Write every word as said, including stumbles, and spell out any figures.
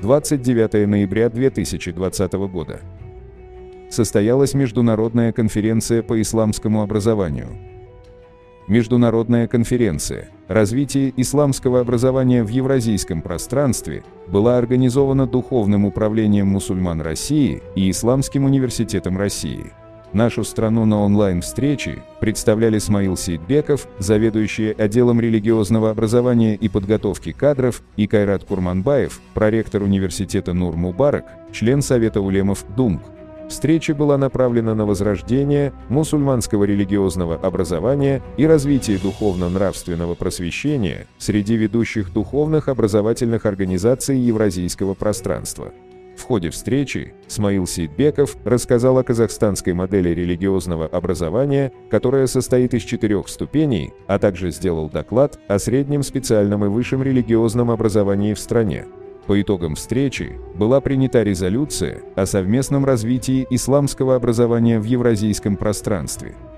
двадцать девятое ноября две тысячи двадцатого года. Состоялась Международная конференция по исламскому образованию. Международная конференция «Развитие исламского образования в евразийском пространстве» была организована Духовным управлением мусульман России и Исламским университетом России. Нашу страну на онлайн-встрече представляли Смаил Сейдбеков, заведующий отделом религиозного образования и подготовки кадров, и Кайрат Курманбаев, проректор университета Нур-Мубарак, член Совета улемов ДУМК. Встреча была направлена на возрождение мусульманского религиозного образования и развитие духовно-нравственного просвещения среди ведущих духовных образовательных организаций евразийского пространства. В ходе встречи Смаил Сейдбеков рассказал о казахстанской модели религиозного образования, которая состоит из четырех ступеней, а также сделал доклад о среднем специальном и высшем религиозном образовании в стране. По итогам встречи была принята резолюция о совместном развитии исламского образования в евразийском пространстве.